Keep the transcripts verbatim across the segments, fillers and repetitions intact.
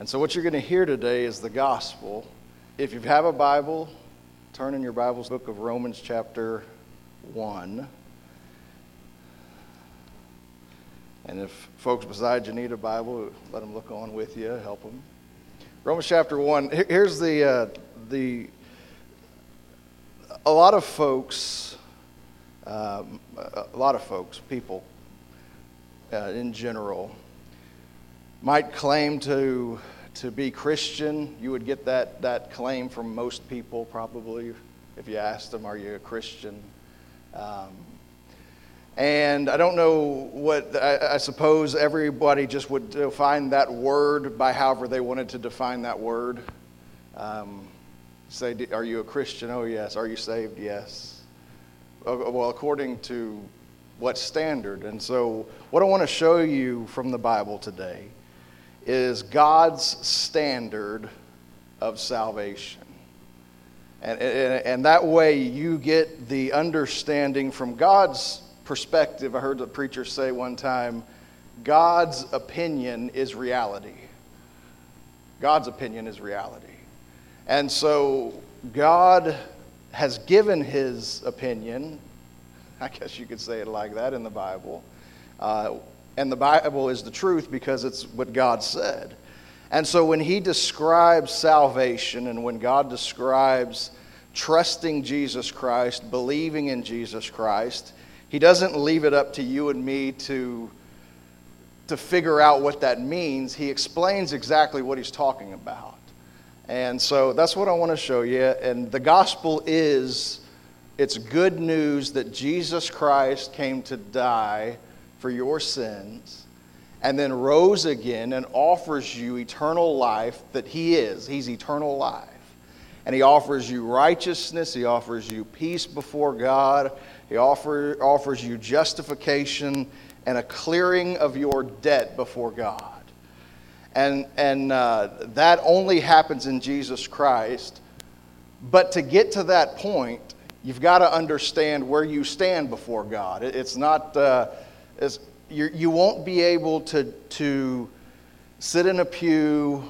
And so what you're going to hear today is the gospel. If you have a Bible, turn in your Bible's book of Romans chapter one. And if folks beside you need a Bible, let them look on with you, help them. Romans chapter one, here's the, uh, the a lot of folks, um, a lot of folks, people uh, in general, might claim to to be Christian. You would get that, that claim from most people probably if you asked them, are you a Christian? Um, and I don't know what, I, I suppose everybody just would define that word by however they wanted to define that word. Um, say, are you a Christian? Oh, yes. Are you saved? Yes. Well, according to what standard? And so what I want to show you from the Bible today is God's standard of salvation. And, and, and that way you get the understanding from God's perspective. I heard the preacher say one time, God's opinion is reality. God's opinion is reality. And so God has given his opinion, I guess you could say it like that, in the Bible. Uh, and the Bible is the truth because it's what God said. And so when he describes salvation and when God describes trusting Jesus Christ, believing in Jesus Christ, he doesn't leave it up to you and me to, to figure out what that means. He explains exactly what he's talking about. And so that's what I want to show you. And the gospel is, it's good news that Jesus Christ came to die for your sins, and then rose again and offers you eternal life that he is. He's eternal life. And he offers you righteousness. He offers you peace before God. He offer, offers you justification and a clearing of your debt before God. And, and uh, that only happens in Jesus Christ. But to get to that point, you've got to understand where you stand before God. It, it's not... Uh, Is you you won't be able to to sit in a pew,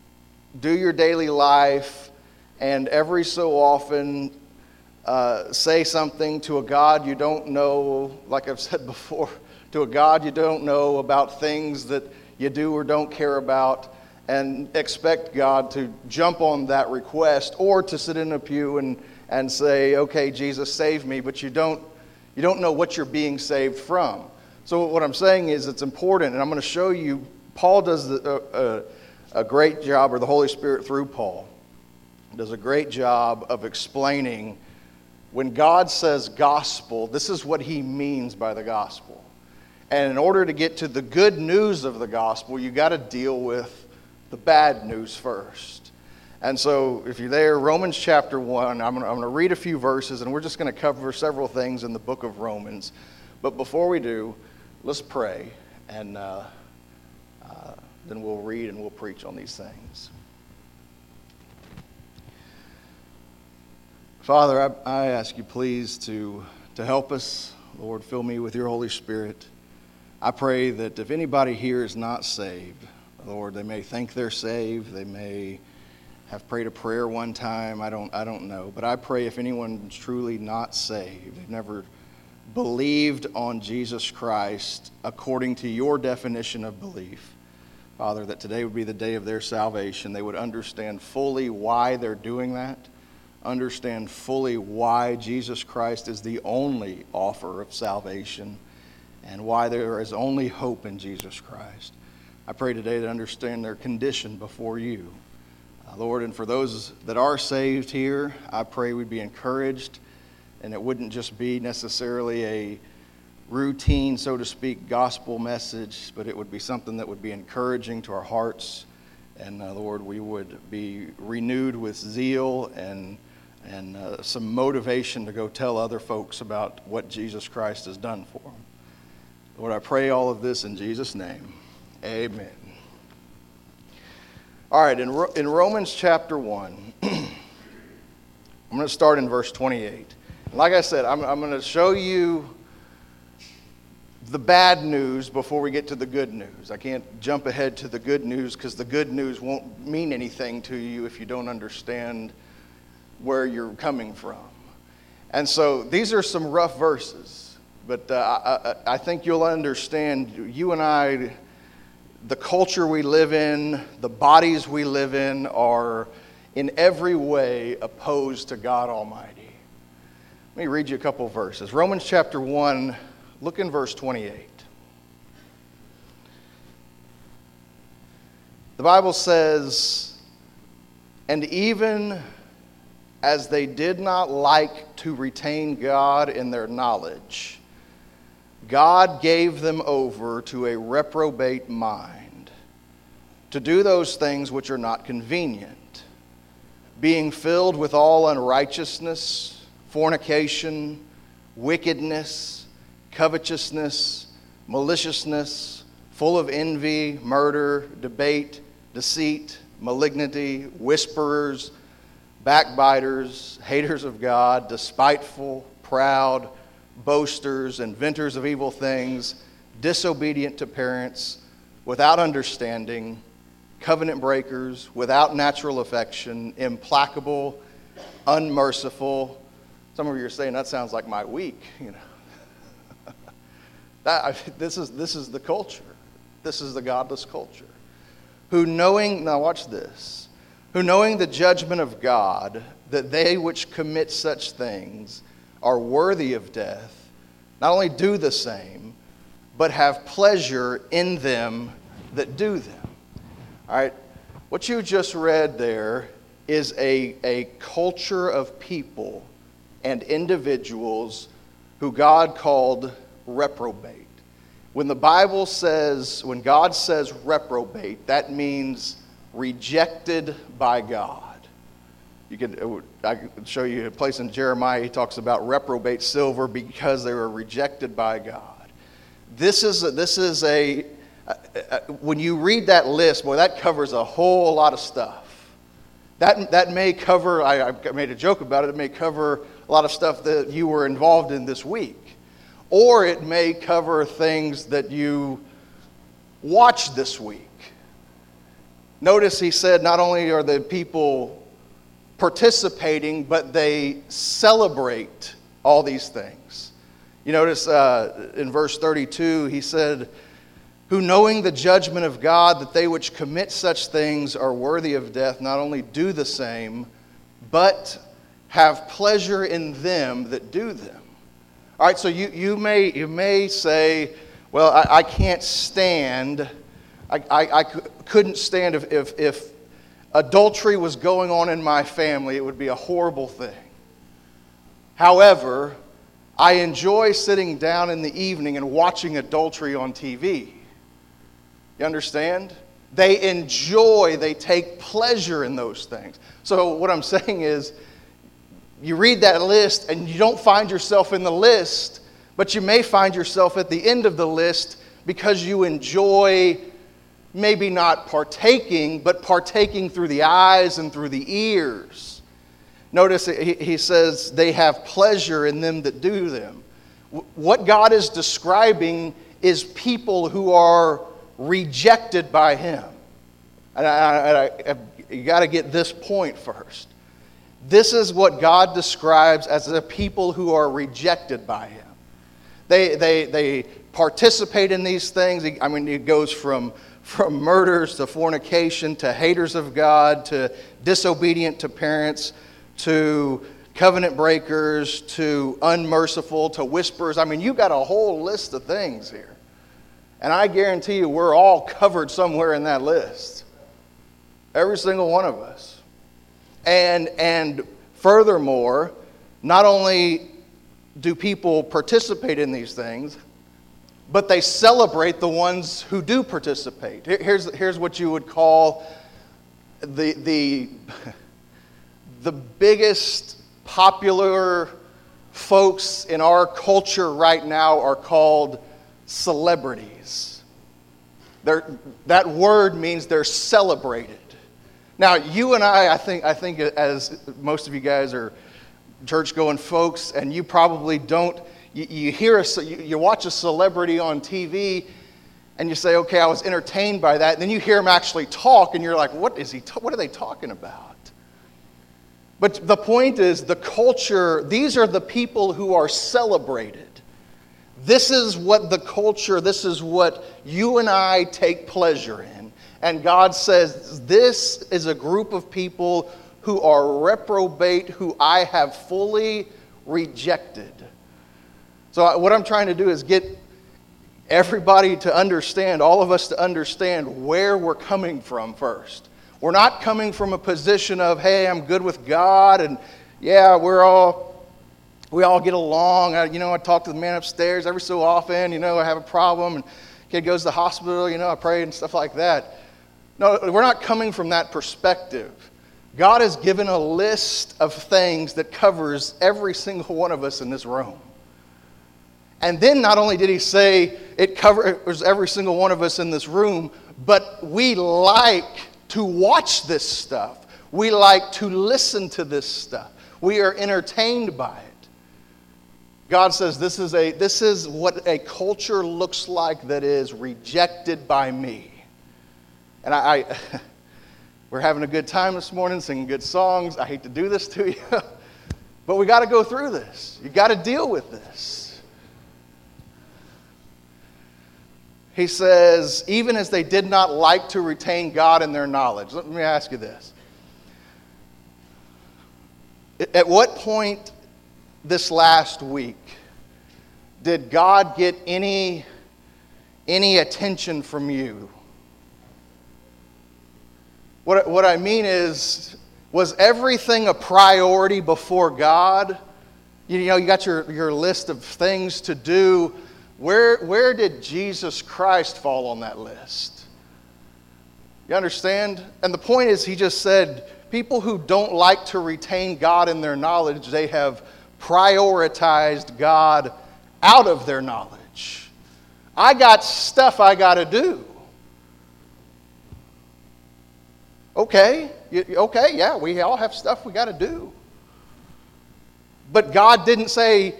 do your daily life, and every so often uh, say something to a God you don't know, like I've said before, to a God you don't know about things that you do or don't care about, and expect God to jump on that request, or to sit in a pew and, and say, okay, Jesus, save me, but you don't you don't know what you're being saved from. So what I'm saying is it's important, and I'm going to show you, Paul does a, a, a great job, or the Holy Spirit through Paul, does a great job of explaining when God says gospel, this is what he means by the gospel. And in order to get to the good news of the gospel, you got to deal with the bad news first. And so if you're there, Romans chapter one, I'm going to, I'm going to read a few verses, and we're just going to cover several things in the book of Romans. But before we do, let's pray, and uh, uh, then we'll read and we'll preach on these things. Father, I, I ask you please to, to help us. Lord, fill me with your Holy Spirit. I pray that if anybody here is not saved, Lord, they may think they're saved. They may have prayed a prayer one time. I don't, I don't know. But I pray if anyone's truly not saved, they've never believed on Jesus Christ according to your definition of belief, Father, that today would be the day of their salvation. They would understand fully why they're doing that, understand fully why Jesus Christ is the only offer of salvation, and why there is only hope in Jesus Christ. I pray today to understand their condition before you, uh, Lord, and for those that are saved here, I pray we'd be encouraged. And it wouldn't just be necessarily a routine, so to speak, gospel message, but it would be something that would be encouraging to our hearts. And uh, Lord, we would be renewed with zeal and and uh, some motivation to go tell other folks about what Jesus Christ has done for them. Lord, I pray all of this in Jesus' name. Amen. All right, in, in Romans chapter one, I'm going to start in verse twenty-eight. Like I said, I'm, I'm going to show you the bad news before we get to the good news. I can't jump ahead to the good news because the good news won't mean anything to you if you don't understand where you're coming from. And so these are some rough verses, but uh, I, I think you'll understand, you and I, the culture we live in, the bodies we live in are in every way opposed to God Almighty. Let me read you a couple verses. Romans chapter one, look in verse twenty-eight. The Bible says, "And even as they did not like to retain God in their knowledge, God gave them over to a reprobate mind, to do those things which are not convenient, being filled with all unrighteousness, fornication, wickedness, covetousness, maliciousness, full of envy, murder, debate, deceit, malignity, whisperers, backbiters, haters of God, despiteful, proud, boasters, inventors of evil things, disobedient to parents, without understanding, covenant breakers, without natural affection, implacable, unmerciful." Some of you are saying, that sounds like my week, you know. that, I, this is this is the culture. This is the godless culture. Who knowing, now watch this, who knowing the judgment of God, that they which commit such things are worthy of death, not only do the same, but have pleasure in them that do them. All right, what you just read there is a, a culture of people and individuals who God called reprobate. When the Bible says, when God says reprobate, that means rejected by God. You could, I could show you a place in Jeremiah, he talks about reprobate silver because they were rejected by God. This is a, this is a, when you read that list, boy, that covers a whole lot of stuff. That, that may cover, I, I made a joke about it, it may cover a lot of stuff that you were involved in this week. Or it may cover things that you watched this week. Notice he said not only are the people participating, but they celebrate all these things. You notice uh, in verse thirty-two, he said, "Who knowing the judgment of God, that they which commit such things are worthy of death, not only do the same, but have pleasure in them that do them." All right, so you, you may you may say, well, I, I can't stand, I, I, I couldn't stand if, if, if adultery was going on in my family, it would be a horrible thing. However, I enjoy sitting down in the evening and watching adultery on T V. You understand? They enjoy, they take pleasure in those things. So what I'm saying is, you read that list and you don't find yourself in the list, but you may find yourself at the end of the list because you enjoy maybe not partaking, but partaking through the eyes and through the ears. Notice he says they have pleasure in them that do them. What God is describing is people who are rejected by Him. And I, I, I, you got to get this point first. This is what God describes as the people who are rejected by Him. They, they, they participate in these things. I mean, it goes from, from murders to fornication to haters of God to disobedient to parents to covenant breakers to unmerciful to whisperers. I mean, you've got a whole list of things here. And I guarantee you we're all covered somewhere in that list. Every single one of us. And, and furthermore, not only do people participate in these things, but they celebrate the ones who do participate. Here's, here's what you would call the, the, the biggest popular folks in our culture right now are called celebrities. They're, that word means they're celebrated. Now, you and I, I think, I think as most of you guys are church-going folks, and you probably don't, You, you hear a, you, you watch a celebrity on T V, and you say, okay, I was entertained by that. And then you hear him actually talk, and you're like, what is he? Ta- what are they talking about? But the point is, the culture, these are the people who are celebrated. This is what the culture, this is what you and I take pleasure in. And God says, this is a group of people who are reprobate, who I have fully rejected. So what I'm trying to do is get everybody to understand, all of us to understand where we're coming from first. We're not coming from a position of, hey, I'm good with God, and yeah, we're all, we all get along. I, you know, I talk to the man upstairs every so often. You know, I have a problem, and kid goes to the hospital. You know, I pray and stuff like that. No, we're not coming from that perspective. God has given a list of things that covers every single one of us in this room. And then not only did he say it covers every single one of us in this room, but we like to watch this stuff. We like to listen to this stuff. We are entertained by it. God says this is a this is what a culture looks like that is rejected by me. And I, I we're having a good time this morning, singing good songs. I hate to do this to you, but we got to go through this. You got to deal with this. He says, even as they did not like to retain God in their knowledge. Let me ask you this. At what point this last week did God get any, any attention from you? What, what I mean is, was everything a priority before God? You know, you got your, your list of things to do. Where, where did Jesus Christ fall on that list? You understand? And the point is, he just said, people who don't like to retain God in their knowledge, they have prioritized God out of their knowledge. I got stuff I got to do. Okay, okay, yeah, we all have stuff we got to do. But God didn't say,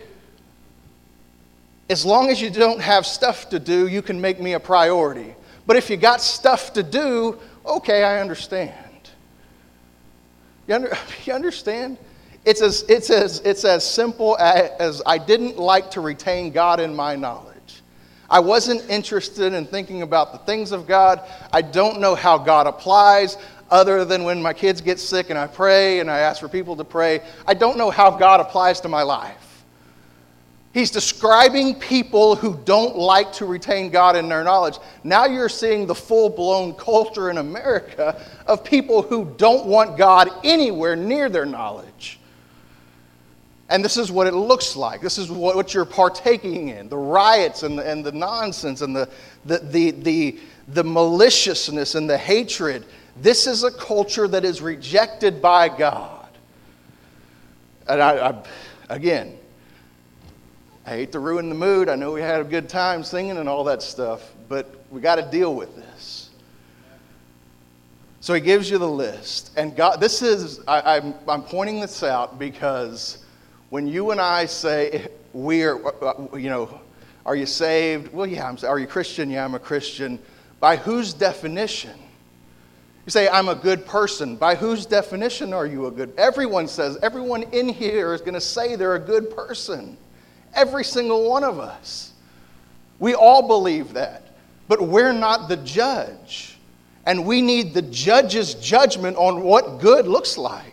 as long as you don't have stuff to do, you can make me a priority. But if you got stuff to do, okay, I understand. You, under, you understand? It's as, it's, as, it's as simple as, as I didn't like to retain God in my knowledge. I wasn't interested in thinking about the things of God. I don't know how God applies, other than when my kids get sick and I pray and I ask for people to pray. I don't know how God applies to my life. He's describing people who don't like to retain God in their knowledge. Now you're seeing the full-blown culture in America of people who don't want God anywhere near their knowledge. And this is what it looks like. This is what, what you're partaking in. The riots and the, and the nonsense and the, the, the, the, the maliciousness and the hatred. This is a culture that is rejected by God. And I, I again... I hate to ruin the mood. I know we had a good time singing and all that stuff, but we got to deal with this. So he gives you the list. And God, this is, I, I'm, I'm pointing this out because when you and I say, we are, you know, are you saved? Well, yeah, I'm, are you Christian? Yeah, I'm a Christian. By whose definition? You say, I'm a good person. By whose definition are you a good? Everyone says, everyone in here is going to say they're a good person. Every single one of us. We all believe that. But we're not the judge. And we need the judge's judgment on what good looks like.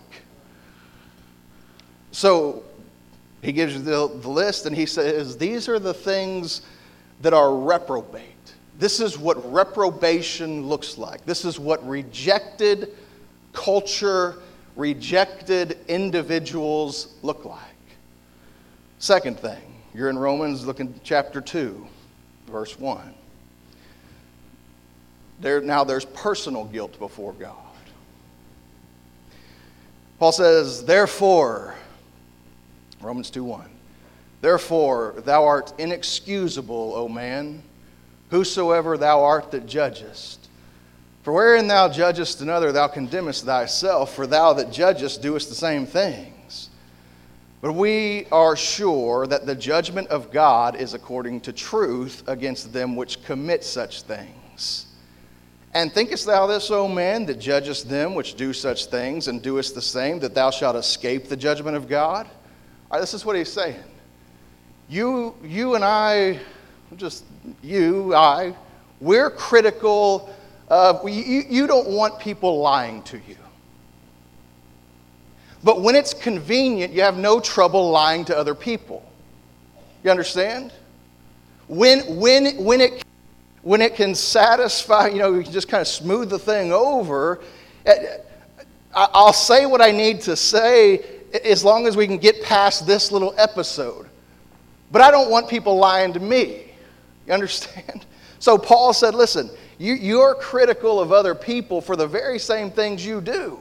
So he gives you the, the list and he says, these are the things that are reprobate. This is what reprobation looks like. This is what rejected culture, rejected individuals look like. Second thing, you're in Romans, look in chapter two, verse one. There, now there's personal guilt before God. Paul says, therefore, Romans two one, therefore thou art inexcusable, O man, whosoever thou art that judgest. For wherein thou judgest another, thou condemnest thyself, for thou that judgest doest the same things. But we are sure that the judgment of God is according to truth against them which commit such things. And thinkest thou this, O man, that judgest them which do such things, and doest the same, that thou shalt escape the judgment of God? All right, this is what he's saying. You, you and I, just you, I, we're critical of, you, you don't want people lying to you. But when it's convenient, you have no trouble lying to other people. You understand? When, when, when, it, when it can satisfy, you know, you can just kind of smooth the thing over, I'll say what I need to say as long as we can get past this little episode. But I don't want people lying to me. You understand? So Paul said, listen, you, you're critical of other people for the very same things you do.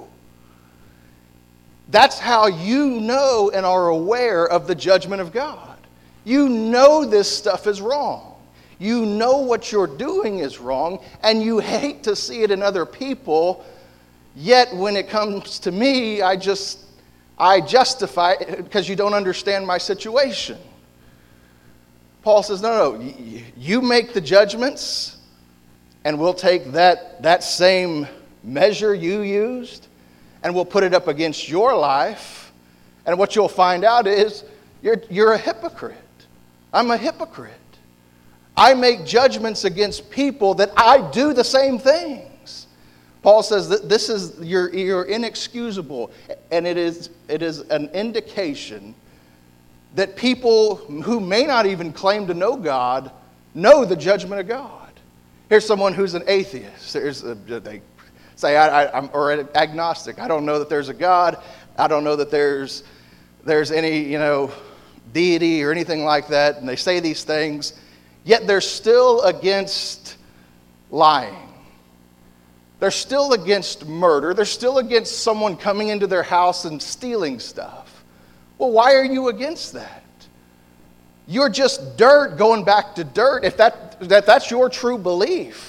That's how you know and are aware of the judgment of God. You know this stuff is wrong. You know what you're doing is wrong, and you hate to see it in other people, yet when it comes to me, I just, I justify it because you don't understand my situation. Paul says, no, no, you make the judgments, and we'll take that, that same measure you used, and we'll put it up against your life. And what you'll find out is you're, you're a hypocrite. I'm a hypocrite. I make judgments against people that I do the same things. Paul says that this is, you're, you're inexcusable. And it is, it is an indication that people who may not even claim to know God know the judgment of God. Here's someone who's an atheist. There's a, they say, I, I, I'm or an agnostic. I don't know that there's a God. I don't know that there's there's any, you know, deity or anything like that. And they say these things, yet they're still against lying. They're still against murder. They're still against someone coming into their house and stealing stuff. Well, why are you against that? You're just dirt going back to dirt if that, that that's your true belief.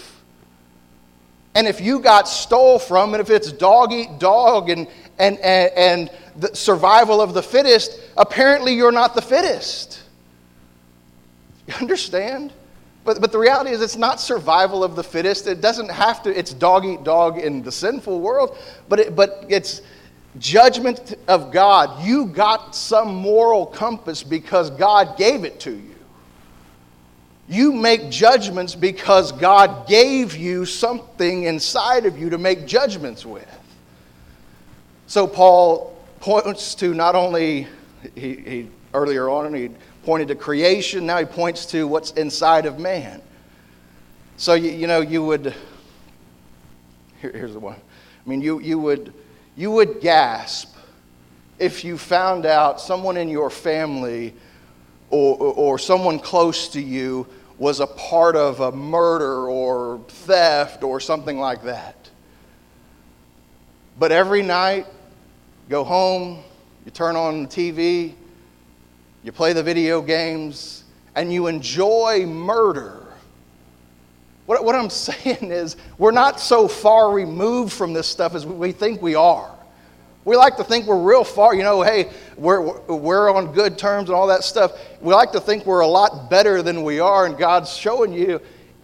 And if you got stole from, and if it's dog eat dog and, and, and, and the survival of the fittest, apparently you're not the fittest. You understand? But, but the reality is it's not survival of the fittest. It doesn't have to, it's dog eat dog in the sinful world, but it, but it's judgment of God. You got some moral compass because God gave it to you. You make judgments because God gave you something inside of you to make judgments with. So Paul points to not only, he, he earlier on he pointed to creation, now he points to what's inside of man. So, you, you know, you would, here, here's the one. I mean, you, you would, you would gasp if you found out someone in your family or, or, or someone close to you was a part of a murder or theft or something like that. But every night, go home, you turn on the T V, you play the video games, and you enjoy murder. What, what I'm saying is, we're not so far removed from this stuff as we think we are. We like to think we're real far, you know, hey, we're, we're on good terms and all that stuff. We like to think we're a lot better than we are, and God's showing you,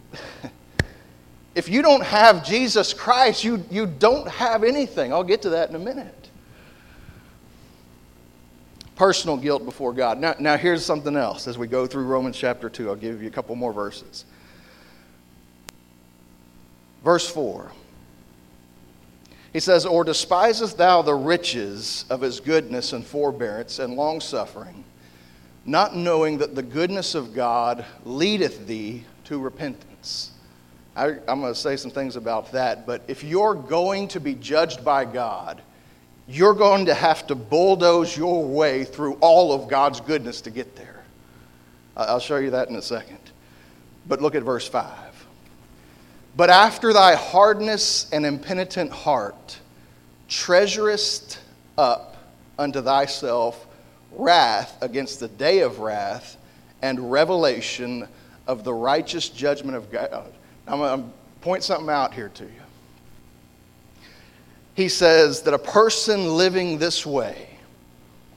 if you don't have Jesus Christ, you, you don't have anything. I'll get to that in a minute. Personal guilt before God. Now, now here's something else as we go through Romans chapter two. I'll give you a couple more verses. Verse four. He says, or despisest thou the riches of his goodness and forbearance and longsuffering, not knowing that the goodness of God leadeth thee to repentance. I, I'm going to say some things about that, but if you're going to be judged by God, you're going to have to bulldoze your way through all of God's goodness to get there. I'll show you that in a second. But look at verse five. But after thy hardness and impenitent heart, treasurest up unto thyself wrath against the day of wrath and revelation of the righteous judgment of God. I'm going to point something out here to you. He says that a person living this way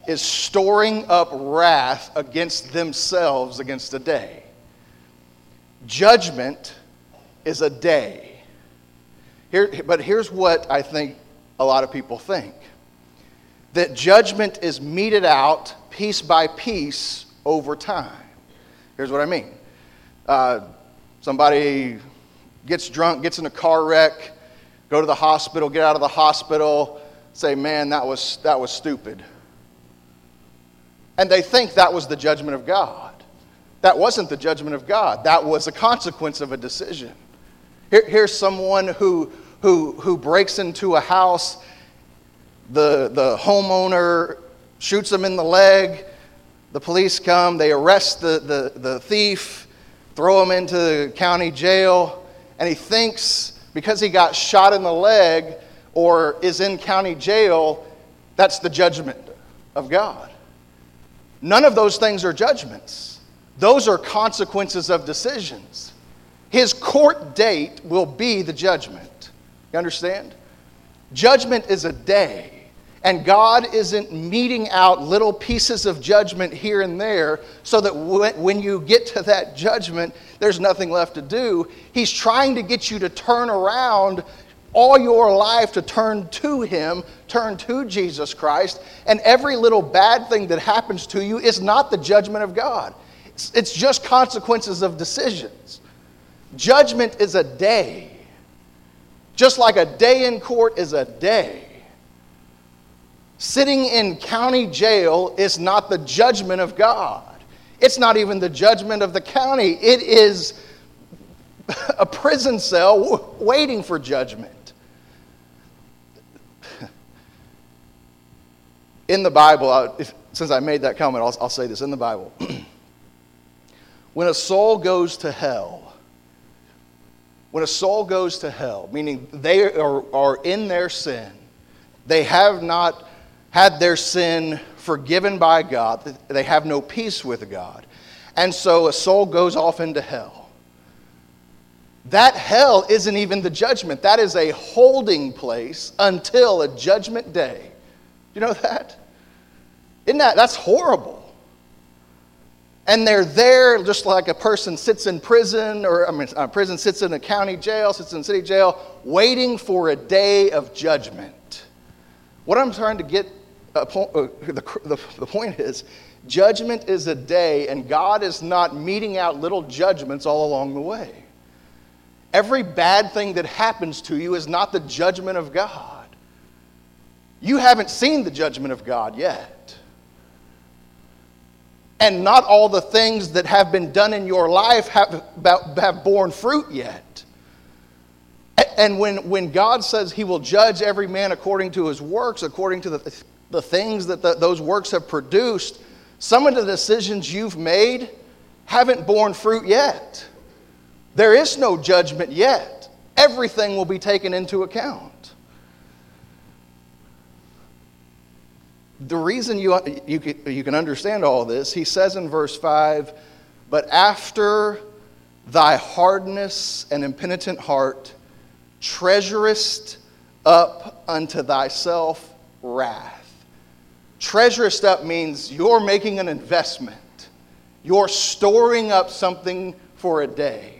is storing up wrath against themselves against a day. Judgment is a day. Here, but here's what I think a lot of people think. That judgment is meted out piece by piece over time. Here's what I mean. Uh, somebody gets drunk, gets in a car wreck, go to the hospital, get out of the hospital, say, man, that was that was stupid. And they think that was the judgment of God. That wasn't the judgment of God. That was a consequence of a decision. Here, here's someone who, who, who breaks into a house. The, the homeowner shoots him in the leg. The police come. They arrest the, the, the thief, throw him into county jail. And he thinks because he got shot in the leg or is in county jail, that's the judgment of God. None of those things are judgments. Those are consequences of decisions. His court date will be the judgment. You understand? Judgment is a day. And God isn't meting out little pieces of judgment here and there so that when you get to that judgment, there's nothing left to do. He's trying to get you to turn around all your life, to turn to Him, turn to Jesus Christ. And every little bad thing that happens to you is not the judgment of God. It's, it's just consequences of decisions. Judgment is a day. Just like a day in court is a day. Sitting in county jail is not the judgment of God. It's not even the judgment of the county. It is a prison cell waiting for judgment. In the Bible, if, since I made that comment, I'll, I'll say this. In the Bible, when a soul goes to hell, when a soul goes to hell, meaning they are, are in their sin, they have not had their sin forgiven by God. They have no peace with God. And so a soul goes off into hell. That hell isn't even the judgment. That is a holding place until a judgment day. You know that? Isn't that, that's horrible. And they're there just like a person sits in prison, or I mean, a prison sits in a county jail, sits in city jail, waiting for a day of judgment. What I'm trying to get Uh, po- uh, the, the, the point is, judgment is a day, and God is not meting out little judgments all along the way. Every bad thing that happens to you is not the judgment of God. You haven't seen the judgment of God yet. And not all the things that have been done in your life have, have borne fruit yet. And when, when God says He will judge every man according to his works, according to the the things that the, those works have produced, some of the decisions you've made haven't borne fruit yet. There is no judgment yet. Everything will be taken into account. The reason you, you, you can understand all this, he says in verse five, but after thy hardness and impenitent heart, treasurest up unto thyself wrath. Treasurest up means you're making an investment. You're storing up something for a day.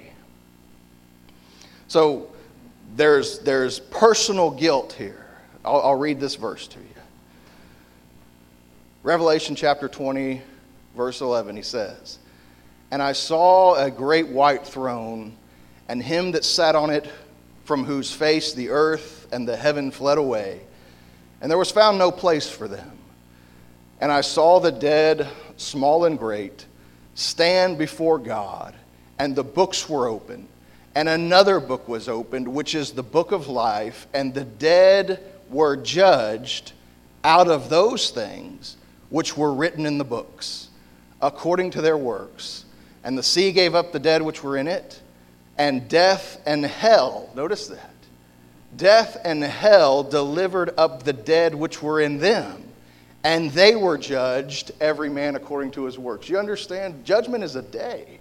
So there's, there's personal guilt here. I'll, I'll read this verse to you. Revelation chapter twenty, verse eleven, he says, and I saw a great white throne, and him that sat on it, from whose face the earth and the heaven fled away, and there was found no place for them. And I saw the dead, small and great, stand before God, and the books were opened. And another book was opened, which is the book of life, and the dead were judged out of those things which were written in the books, according to their works. And the sea gave up the dead which were in it, and death and hell, notice that, death and hell delivered up the dead which were in them. And they were judged, every man according to his works. You understand? Judgment is a day.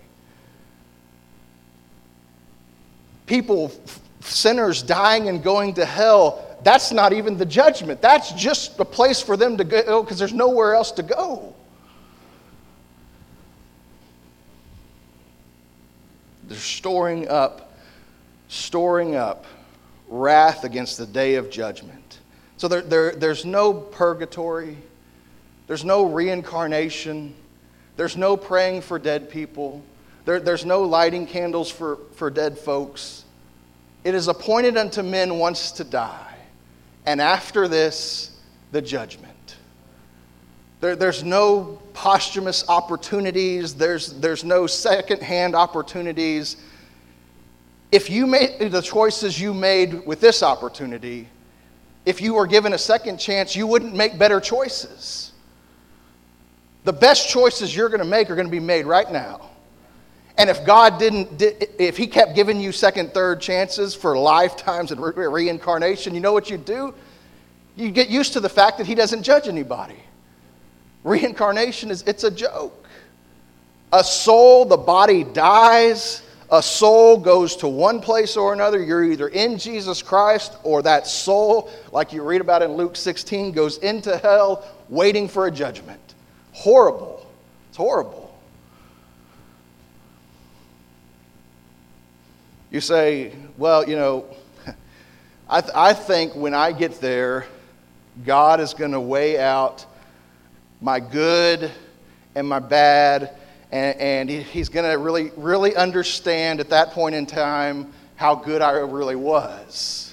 People, sinners dying and going to hell, that's not even the judgment. That's just a place for them to go because there's nowhere else to go. They're storing up, storing up wrath against the day of judgment. So there, there, there's no purgatory. There's no reincarnation. There's no praying for dead people. There, there's no lighting candles for, for dead folks. It is appointed unto men once to die. And after this, the judgment. There, there's no posthumous opportunities. There's, there's no second-hand opportunities. If you made the choices you made with this opportunity, if you were given a second chance, you wouldn't make better choices. The best choices you're going to make are going to be made right now. And if God didn't, if He kept giving you second, third chances for lifetimes and re- reincarnation, you know what you'd do? You get used to the fact that He doesn't judge anybody. Reincarnation is, it's a joke. A soul, the body dies. A soul goes to one place or another. You're either in Jesus Christ or that soul, like you read about in Luke sixteen, goes into hell waiting for a judgment. Horrible. It's horrible. You say, well, you know, I, th- I think when I get there, God is going to weigh out my good and my bad, and, and he, He's going to really, really understand at that point in time how good I really was.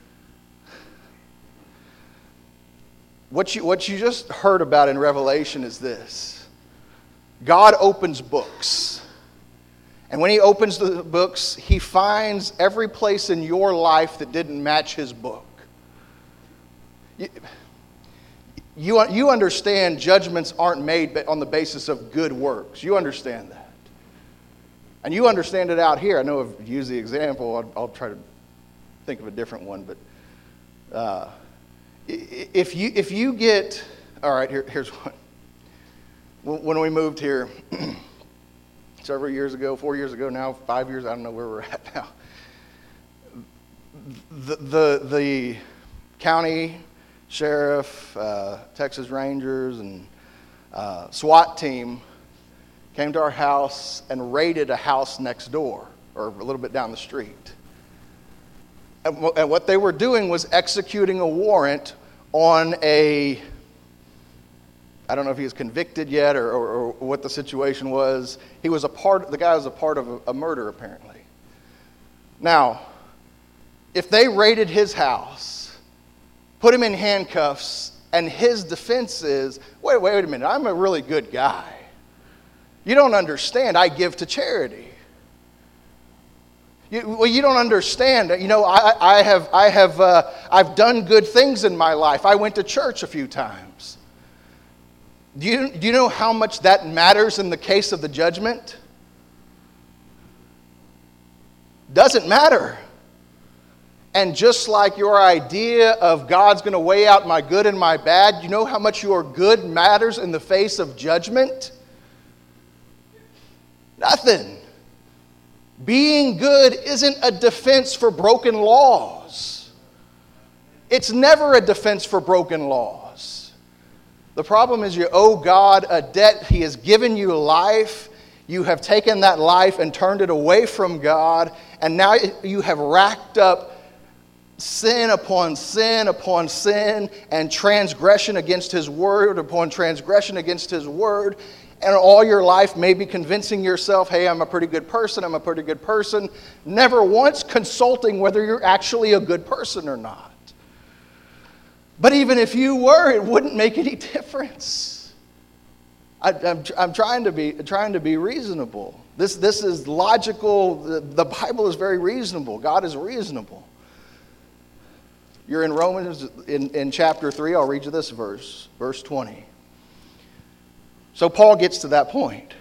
What you, what you just heard about in Revelation is this. God opens books. And when He opens the books, He finds every place in your life that didn't match His book. You, you, you understand judgments aren't made on the basis of good works. You understand that. And you understand it out here. I know I've used the example. I'll, I'll try to think of a different one. But uh, if you if you get... All right, here, here's one. When we moved here... several years ago, four years ago now, five years, I don't know where we're at now. The the, the county sheriff, uh, Texas Rangers, and uh, SWAT team came to our house and raided a house next door, or a little bit down the street. And, w- and what they were doing was executing a warrant on a... I don't know if he was convicted yet or, or, or what the situation was. He was a part, the guy was a part of a, a murder, apparently. Now, if they raided his house, put him in handcuffs, and his defense is, wait, wait a minute, I'm a really good guy. You don't understand, I give to charity. You, well, you don't understand. You know, I, I have, I have, uh, I've done good things in my life. I went to church a few times. Do you, do you know how much that matters in the case of the judgment? Doesn't matter. And just like your idea of God's going to weigh out my good and my bad, you know how much your good matters in the face of judgment? Nothing. Being good isn't a defense for broken laws. It's never a defense for broken laws. The problem is you owe God a debt. He has given you life. You have taken that life and turned it away from God. And now you have racked up sin upon sin upon sin and transgression against His word upon transgression against His word. And all your life maybe convincing yourself, hey, I'm a pretty good person, I'm a pretty good person. Never once consulting whether you're actually a good person or not. But even if you were, it wouldn't make any difference. I, I'm, I'm trying to be trying to be reasonable. This, this is logical. The, the Bible is very reasonable. God is reasonable. You're in Romans in, in chapter three. I'll read you this verse, verse twenty. So Paul gets to that point.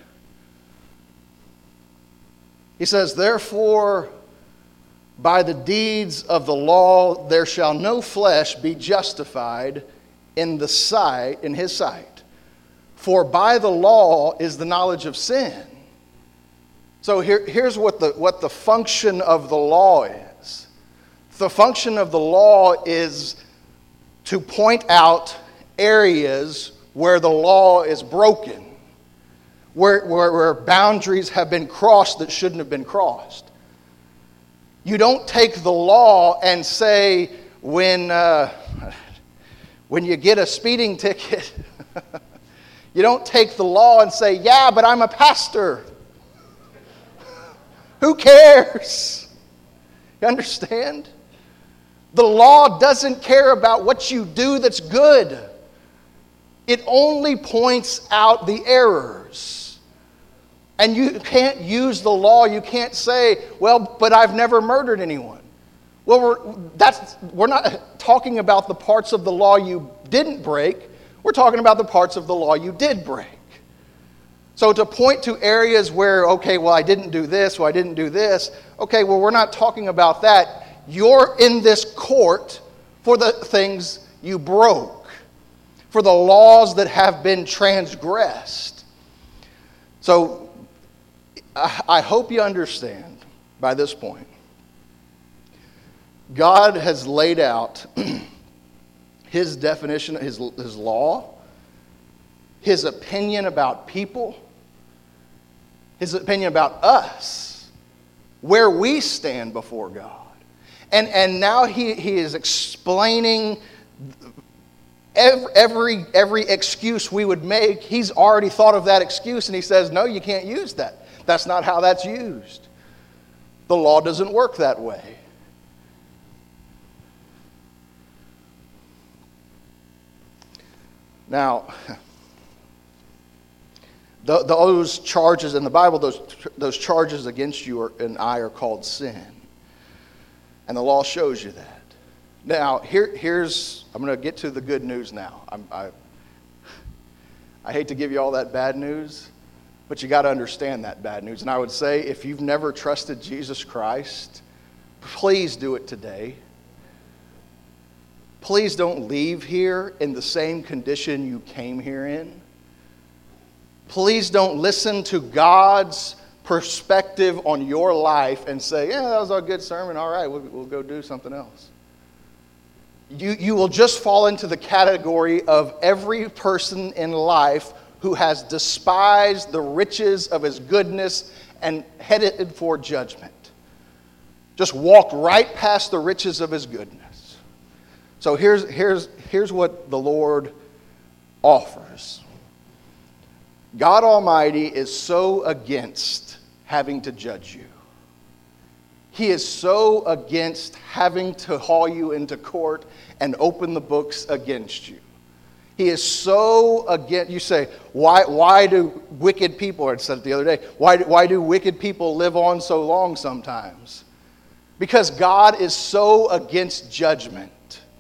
He says, therefore, by the deeds of the law, there shall no flesh be justified in the sight, in his sight. For by the law is the knowledge of sin. So here, here's what the, what the function of the law is. The function of the law is to point out areas where the law is broken, where, where, where boundaries have been crossed that shouldn't have been crossed. You don't take the law and say, when, uh, when you get a speeding ticket, you don't take the law and say, yeah, but I'm a pastor. Who cares? You understand? The law doesn't care about what you do that's good. It only points out the errors. And you can't use the law. You can't say, well, but I've never murdered anyone. Well, we're, that's, we're not talking about the parts of the law you didn't break. We're talking about the parts of the law you did break. So to point to areas where, okay, well, I didn't do this, well, I didn't do this. Okay, well, we're not talking about that. You're in this court for the things you broke, for the laws that have been transgressed. So I hope you understand by this point. God has laid out his definition, his, his law, his opinion about people, his opinion about us, where we stand before God. And, and now he, he is explaining every, every, every excuse we would make. He's already thought of that excuse, and he says, no, you can't use that. That's not how that's used. The law doesn't work that way. Now, the, those charges in the Bible, those, those charges against you are, and I are called sin. And the law shows you that. Now, here, here's, I'm going to get to the good news now. I'm, I, I hate to give you all that bad news, but you got to understand that bad news. And I would say, if you've never trusted Jesus Christ, please do it today. Please don't leave here in the same condition you came here in. Please don't listen to God's perspective on your life and say, yeah, that was a good sermon. All right, we'll, we'll go do something else. You, you will just fall into the category of every person in life who has despised the riches of his goodness and headed for judgment. Just walked right past the riches of his goodness. So here's, here's, here's what the Lord offers. God Almighty is so against having to judge you. He is so against having to haul you into court and open the books against you. He is so against, you say, why, why do wicked people, I said it the other day, why, why do wicked people live on so long sometimes? Because God is so against judgment.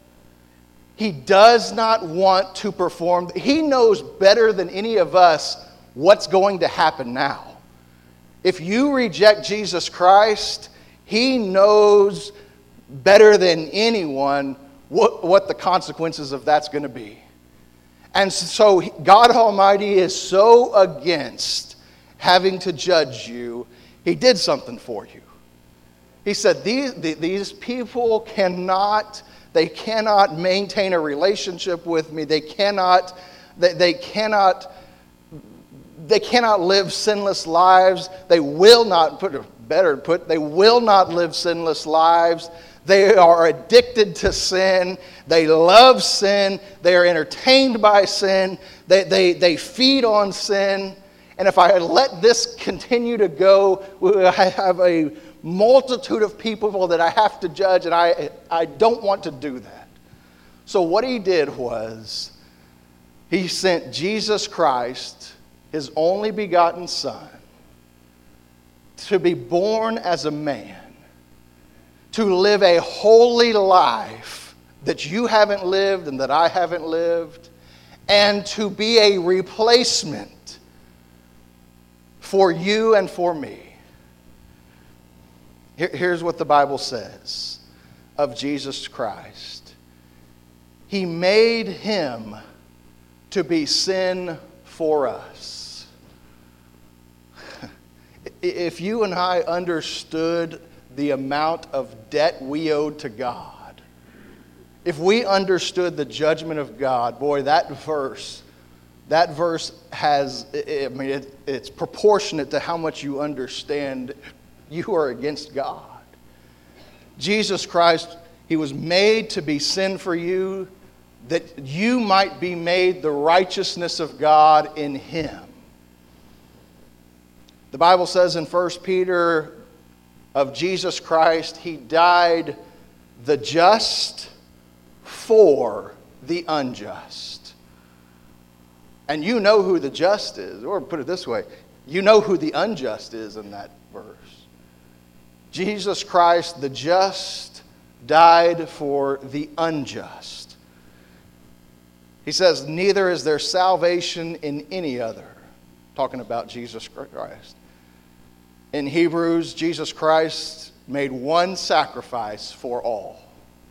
He does not want to perform. He knows better than any of us what's going to happen now. If you reject Jesus Christ, He knows better than anyone what, what the consequences of that's going to be. And so God Almighty is so against having to judge you, He did something for you. He said, these, these people cannot... They cannot maintain a relationship with me. They cannot, they, they cannot, they cannot live sinless lives. They will not, put better put, they will not live sinless lives. They are addicted to sin. They love sin. They are entertained by sin. They, they, they feed on sin. And if I let this continue to go, I have a multitude of people that I have to judge, and I, I don't want to do that. So what He did was, He sent Jesus Christ, His only begotten Son, to be born as a man, to live a holy life that you haven't lived and that I haven't lived, and to be a replacement for you and for me. Here's what the Bible says of Jesus Christ. He made Him to be sin for us. If you and I understood the amount of debt we owed to God, if we understood the judgment of God, boy, that verse, that verse has, I mean, it, it's proportionate to how much you understand you are against God. Jesus Christ, He was made to be sin for you, that you might be made the righteousness of God in Him. The Bible says in First Peter of Jesus Christ, He died the just for the unjust. And you know who the just is, or put it this way, you know who the unjust is in that verse. Jesus Christ, the just, died for the unjust. He says, neither is there salvation in any other. Talking about Jesus Christ. In Hebrews, Jesus Christ made one sacrifice for all.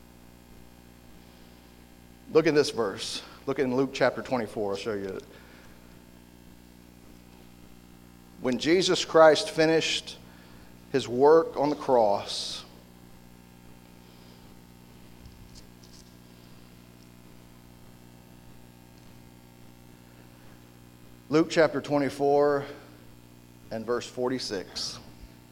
Look at this verse. Look in Luke chapter twenty-four. I'll show you it. When Jesus Christ finished His work on the cross, Luke chapter twenty-four and verse forty-six.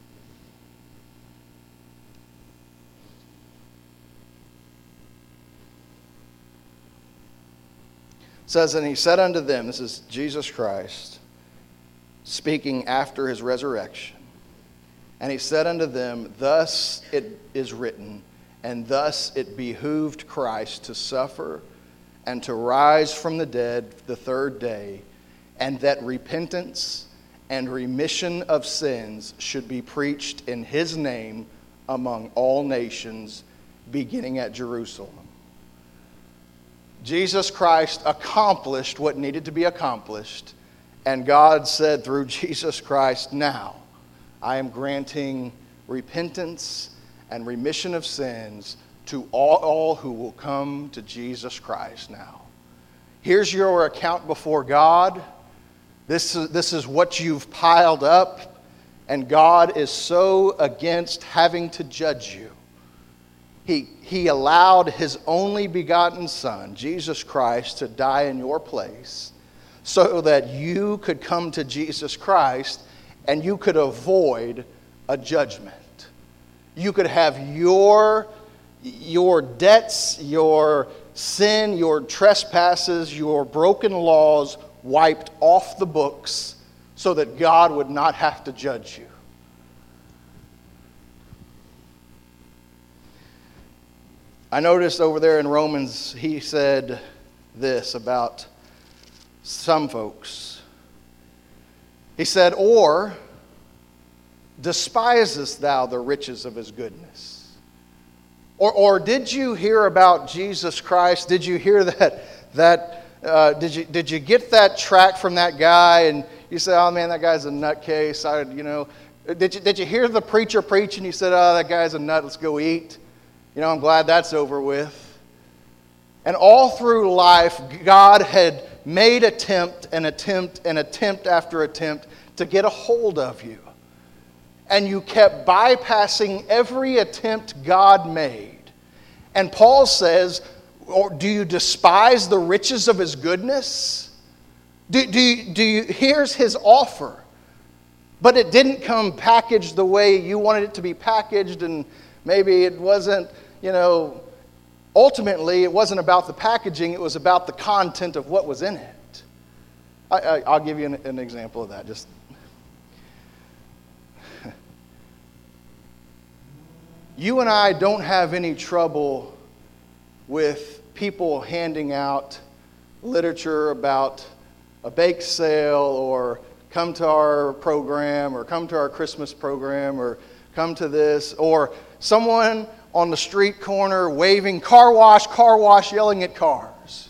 It says, and He said unto them, this is Jesus Christ speaking after His resurrection, and He said unto them, thus it is written, and thus it behooved Christ to suffer and to rise from the dead the third day, and that repentance and remission of sins should be preached in His name among all nations, beginning at Jerusalem. Jesus Christ accomplished what needed to be accomplished, and God said through Jesus Christ, now I am granting repentance and remission of sins to all, all who will come to Jesus Christ now. Here's your account before God. This is, this is what you've piled up, and God is so against having to judge you. He, he allowed His only begotten Son, Jesus Christ, to die in your place so that you could come to Jesus Christ and you could avoid a judgment. You could have your, your debts, your sin, your trespasses, your broken laws wiped off the books so that God would not have to judge you. I noticed over there in Romans, he said this about some folks. He said, or despisest thou the riches of His goodness? Or, or did you hear about Jesus Christ? Did you hear that, that uh, did you, did you get that tract from that guy and you say, oh man, that guy's a nutcase. I, you know, did you, did you hear the preacher preach and you said, oh, that guy's a nut, let's go eat? You know, I'm glad that's over with. And all through life, God had made attempt and attempt and attempt after attempt to get a hold of you. And you kept bypassing every attempt God made. And Paul says, or do you despise the riches of His goodness? Do, do, you, do you, here's His offer. But it didn't come packaged the way you wanted it to be packaged, and maybe it wasn't, you know, ultimately it wasn't about the packaging, it was about the content of what was in it. I, I, I'll give you an, an example of that. Just you and I don't have any trouble with people handing out literature about a bake sale or come to our program or come to our Christmas program or come to this, or someone on the street corner waving car wash, car wash, yelling at cars.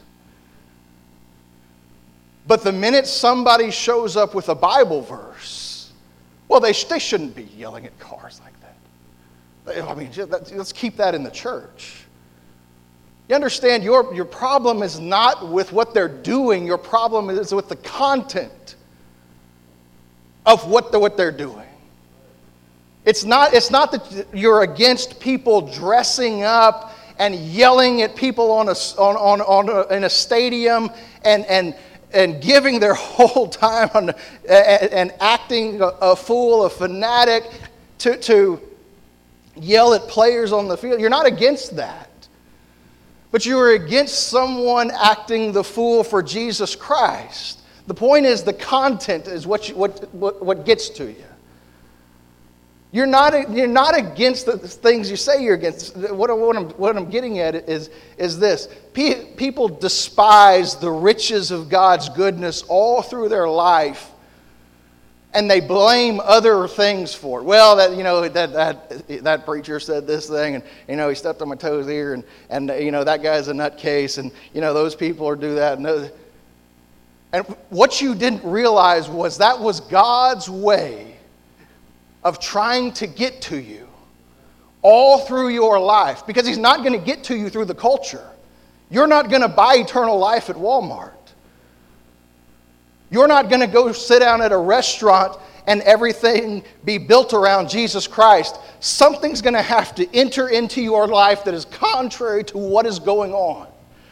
But the minute somebody shows up with a Bible verse, well, they, they shouldn't be yelling at cars like that. I mean, let's keep that in the church. You understand, your, your problem is not with what they're doing. Your problem is with the content of what, the, what they're doing. It's not, it's not that you're against people dressing up and yelling at people on a, on, on, on a, in a stadium and, and, and giving their whole time on, and, and acting a, a fool, a fanatic, to, to yell at players on the field. You're not against that. But you are against someone acting the fool for Jesus Christ. The point is the content is what, you, what, what, what gets to you. You're not, you're not against the things you say you're against. What, what, I'm, what I'm getting at is, is this. People despise the riches of God's goodness all through their life, and they blame other things for it. Well, that you know that that that preacher said this thing, and you know he stepped on my toes here, and and you know that guy's a nutcase, and you know those people are do that. And, those, and what you didn't realize was that was God's way of trying to get to you all through your life, because He's not going to get to you through the culture. You're not going to buy eternal life at Walmart. You're not going to go sit down at a restaurant and everything be built around Jesus Christ. Something's going to have to enter into your life that is contrary to what is going on.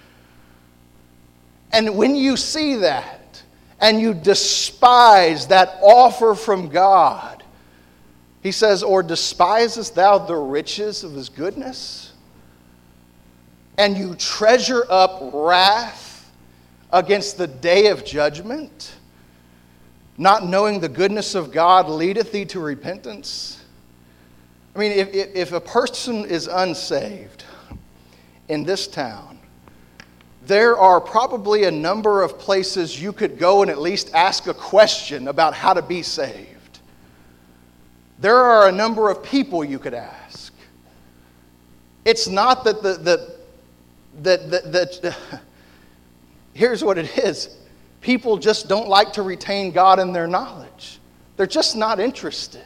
And when you see that and you despise that offer from God, He says, or despisest thou the riches of His goodness? And you treasure up wrath against the day of judgment, not knowing the goodness of God leadeth thee to repentance. I mean, if, if a person is unsaved in this town, there are probably a number of places you could go and at least ask a question about how to be saved. There are a number of people you could ask. It's not that the, the that that that here's what it is. People just don't like to retain God in their knowledge. They're just not interested.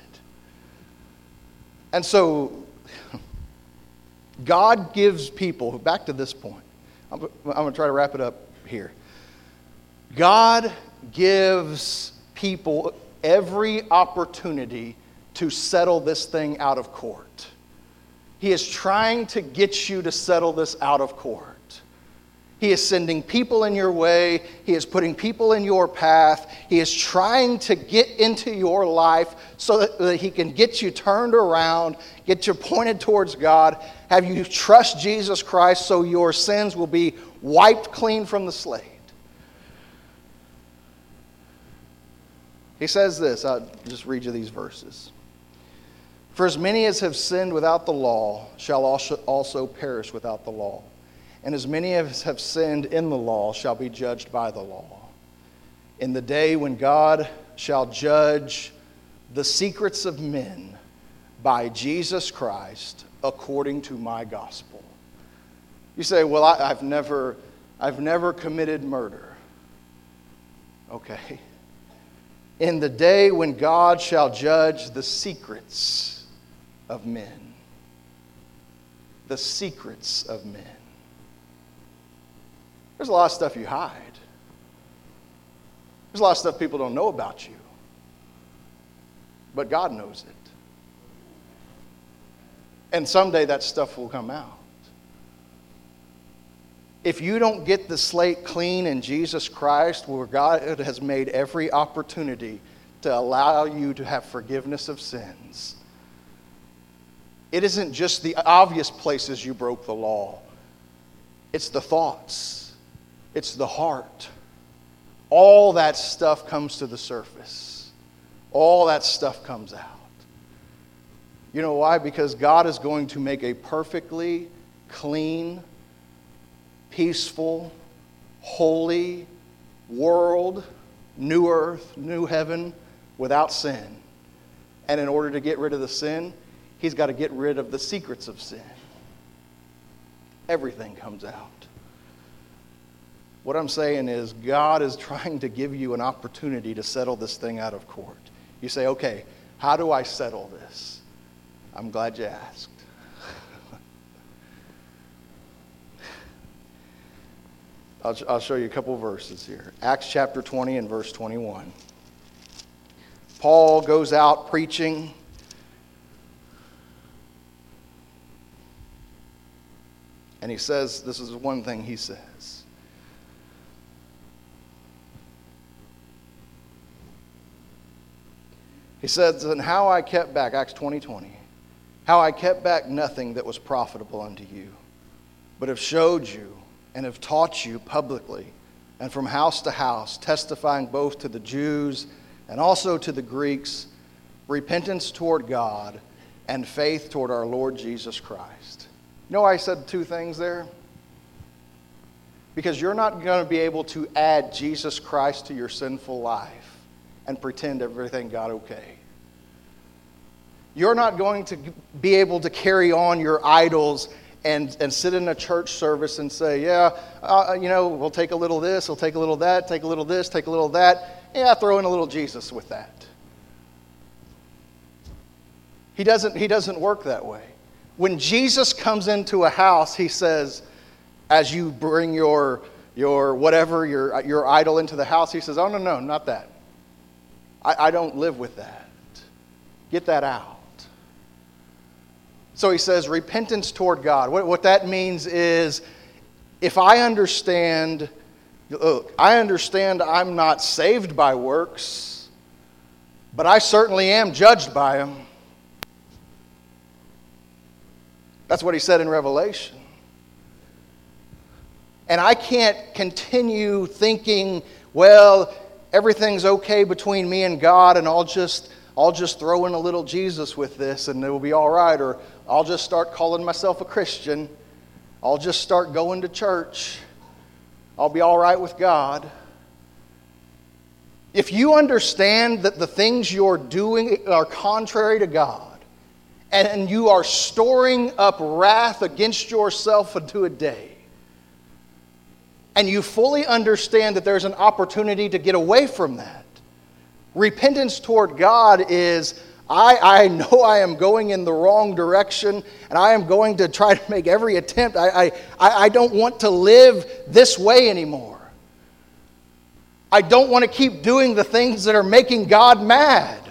And so God gives people, back to this point. I'm, I'm going to try to wrap it up here. God gives people every opportunity to settle this thing out of court. He is trying to get you to settle this out of court. He is sending people in your way. He is putting people in your path. He is trying to get into your life so that, that He can get you turned around, get you pointed towards God, have you trust Jesus Christ so your sins will be wiped clean from the slate. He says this, I'll just read you these verses. For as many as have sinned without the law shall also perish without the law. And as many as have sinned in the law shall be judged by the law. In the day when God shall judge the secrets of men by Jesus Christ according to my gospel. You say, well, I, I've never, I've never committed murder. Okay. In the day when God shall judge the secrets of men. The secrets of men. There's a lot of stuff you hide. There's a lot of stuff people don't know about you. But God knows it. And someday that stuff will come out. If you don't get the slate clean in Jesus Christ, where God has made every opportunity to allow you to have forgiveness of sins, it isn't just the obvious places you broke the law. It's the thoughts. It's the heart. All that stuff comes to the surface. All that stuff comes out. You know why? Because God is going to make a perfectly clean, peaceful, holy world, new earth, new heaven, without sin. And in order to get rid of the sin, He's got to get rid of the secrets of sin. Everything comes out. What I'm saying is God is trying to give you an opportunity to settle this thing out of court. You say, okay, how do I settle this? I'm glad you asked. I'll, I'll show you a couple of verses here. Acts chapter twenty and verse twenty-one. Paul goes out preaching And he says, this is one thing he says. He says, and how I kept back, Acts twenty twenty, how I kept back nothing that was profitable unto you, but have showed you and have taught you publicly and from house to house, testifying both to the Jews and also to the Greeks, repentance toward God and faith toward our Lord Jesus Christ. You know why I said two things there? Because you're not going to be able to add Jesus Christ to your sinful life and pretend everything got okay. You're not going to be able to carry on your idols and, and sit in a church service and say, yeah, uh, you know, we'll take a little of this, we'll take a little of that, take a little of this, take a little of that. Yeah, throw in a little Jesus with that. He doesn't, he doesn't work that way. When Jesus comes into a house, he says, as you bring your, your whatever, your, your idol into the house, he says, oh, no, no, not that. I, I don't live with that. Get that out. So he says, repentance toward God. What, what that means is, if I understand, look, I understand I'm not saved by works, but I certainly am judged by them. That's what he said in Revelation. And I can't continue thinking, well, everything's okay between me and God, and I'll just I'll just throw in a little Jesus with this and it will be all right. Or I'll just start calling myself a Christian. I'll just start going to church. I'll be all right with God. If you understand that the things you're doing are contrary to God, and you are storing up wrath against yourself unto a day, and you fully understand that there's an opportunity to get away from that, repentance toward God is, I, I know I am going in the wrong direction, and I am going to try to make every attempt. I, I, I don't want to live this way anymore. I don't want to keep doing the things that are making God mad.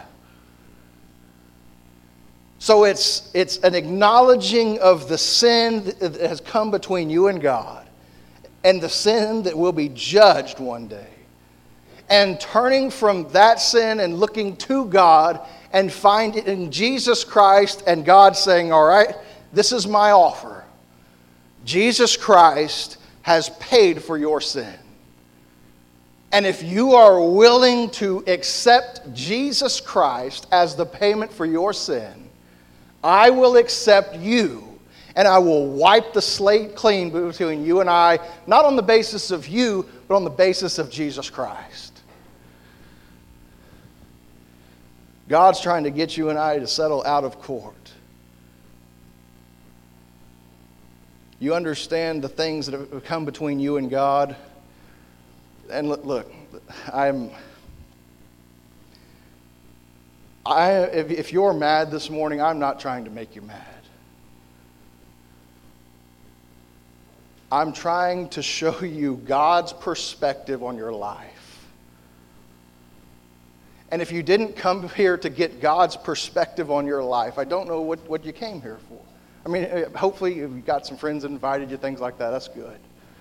So it's, it's an acknowledging of the sin that has come between you and God, and the sin that will be judged one day. And turning from that sin and looking to God and finding Jesus Christ, and God saying, all right, this is my offer. Jesus Christ has paid for your sin. And if you are willing to accept Jesus Christ as the payment for your sin, I will accept you, and I will wipe the slate clean between you and I, not on the basis of you, but on the basis of Jesus Christ. God's trying to get you and I to settle out of court. You understand the things that have come between you and God. And look, look I'm... I, if, if you're mad this morning, I'm not trying to make you mad. I'm trying to show you God's perspective on your life. And if you didn't come here to get God's perspective on your life, I don't know what, what you came here for. I mean, hopefully you've got some friends that invited you, things like that. That's good.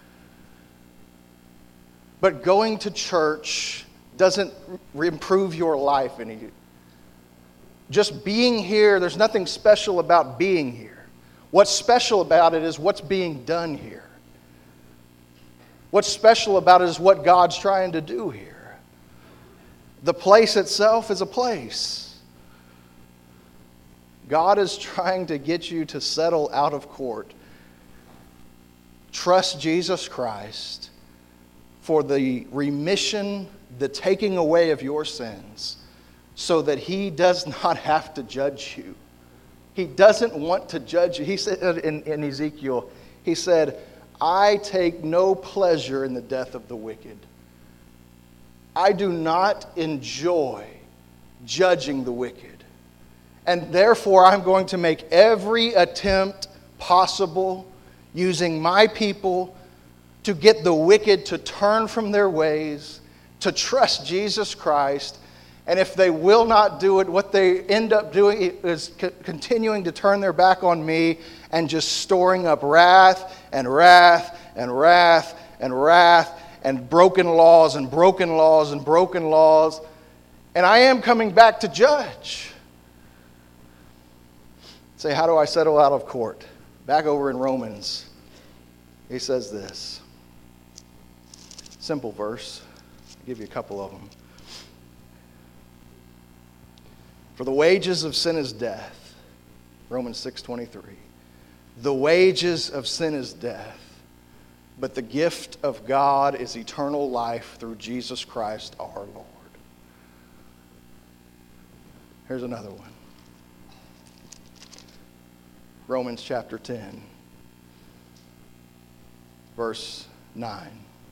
But going to church doesn't improve your life any. Just being here, there's nothing special about being here. What's special about it is what's being done here. What's special about it is what God's trying to do here. The place itself is a place. God is trying to get you to settle out of court. Trust Jesus Christ for the remission, the taking away of your sins, so that He does not have to judge you. He doesn't want to judge you. He said in, in Ezekiel, He said, I take no pleasure in the death of the wicked. I do not enjoy judging the wicked. And therefore, I'm going to make every attempt possible using my people to get the wicked to turn from their ways, to trust Jesus Christ, And if they will not do it, what they end up doing is c- continuing to turn their back on me and just storing up wrath and wrath and wrath and wrath and broken laws and broken laws and broken laws. And I am coming back to judge. Say, how do I settle out of court? Back over in Romans, he says this. Simple verse. I'll give you a couple of them. For the wages of sin is death. Romans six twenty-three. The wages of sin is death, but the gift of God is eternal life through Jesus Christ our Lord. Here's another one. Romans chapter ten, verse nine.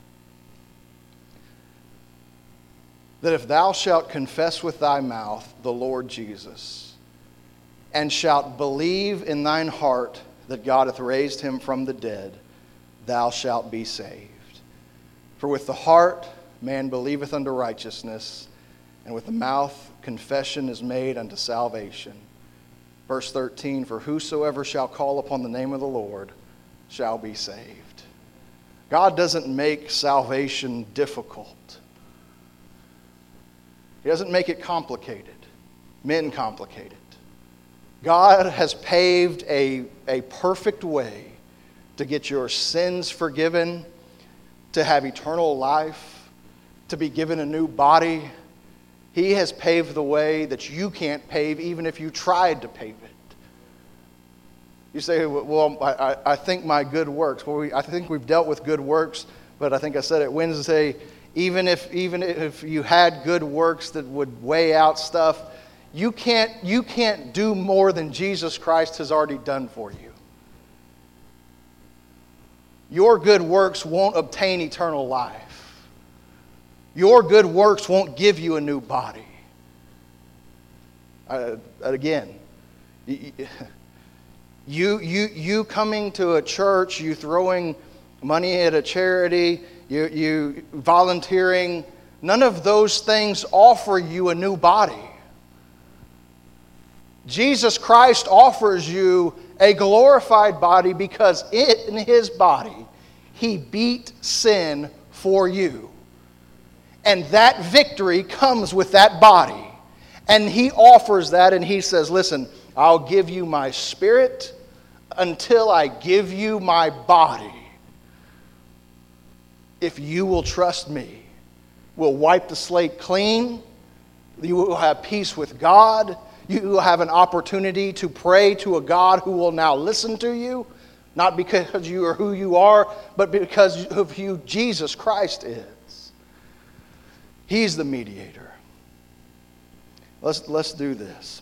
That if thou shalt confess with thy mouth the Lord Jesus, and shalt believe in thine heart that God hath raised him from the dead, thou shalt be saved. For with the heart man believeth unto righteousness, and with the mouth confession is made unto salvation. Verse thirteen, for whosoever shall call upon the name of the Lord shall be saved. God doesn't make salvation difficult. He doesn't make it complicated. Men complicate it. God has paved a, a perfect way to get your sins forgiven, to have eternal life, to be given a new body. He has paved the way that you can't pave even if you tried to pave it. You say, well, I, I think my good works. Well, we, I think we've dealt with good works, but I think I said it Wednesday, even if even if you had good works that would weigh out stuff, you can't you can't do more than Jesus Christ has already done for you. Your good works won't obtain eternal life. Your good works won't give you a new body. Uh, again, you, you you coming to a church, you throwing money at a charity, you you volunteering, none of those things offer you a new body. Jesus Christ offers you a glorified body because in His body He beat sin for you. And that victory comes with that body. And He offers that, and He says, listen, I'll give you my spirit until I give you my body. If you will trust me, we'll wipe the slate clean. You will have peace with God. You will have an opportunity to pray to a God who will now listen to you, not because you are who you are, but because of who Jesus Christ is. He's the mediator. Let's, let's do this.